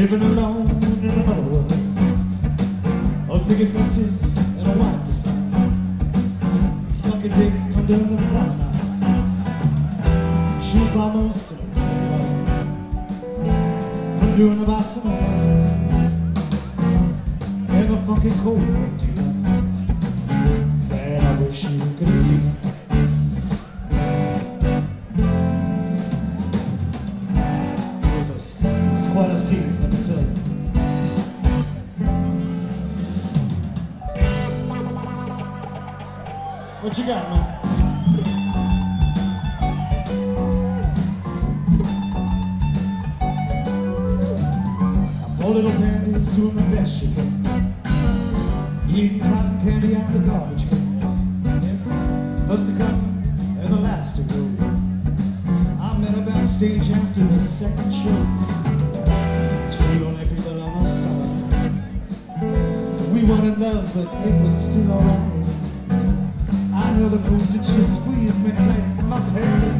Living alone in another world, of picket fences and a white facade. Suck a dick under the promenade. She's almost in a club from doing the Barcelona and the funky cold dealer. Man, I wish you could have seen her. It's quite a scene, let me tell you. What you got, man? Poor little Patty's doing the best she can, eating cotton candy out of the garbage can. First to come and the last to go. I met her backstage after the second show. Screwed on people on our side. We weren't in love, but it was still alright. I held her close and she squeezed me tight. My Patty.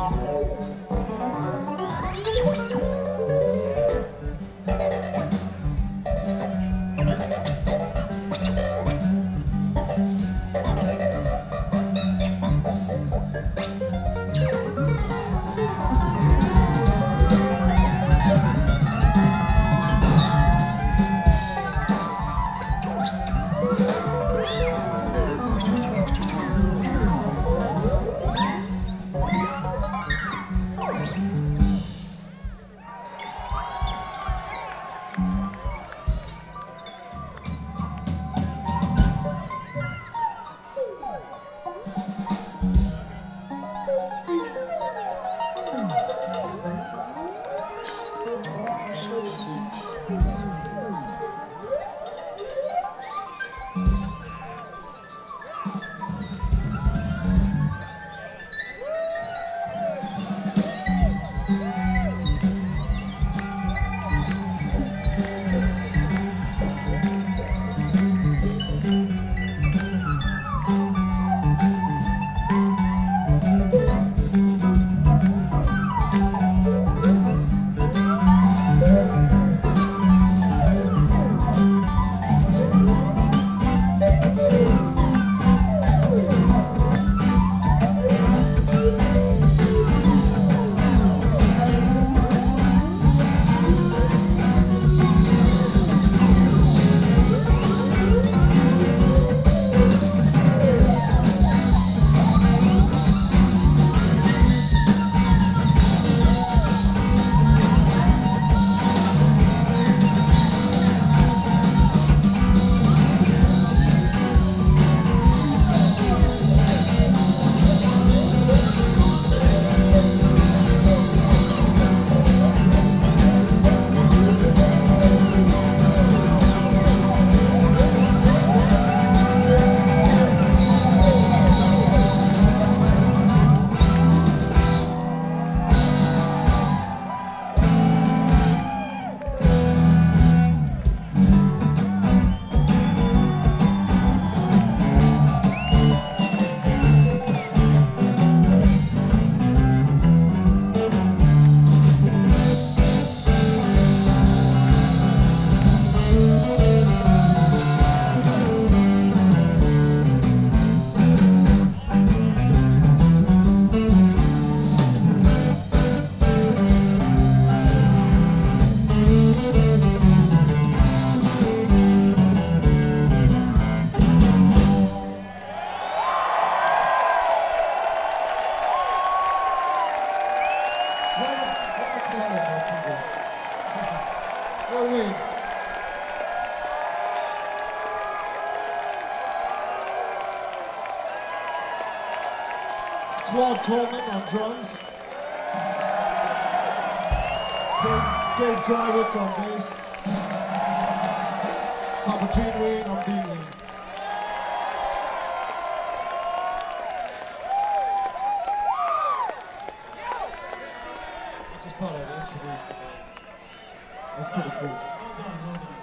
Claude Coleman on drums. Dave Drywitz on bass. Papa Gene Ween on beat. I just thought I'd introduce the band. That's pretty cool.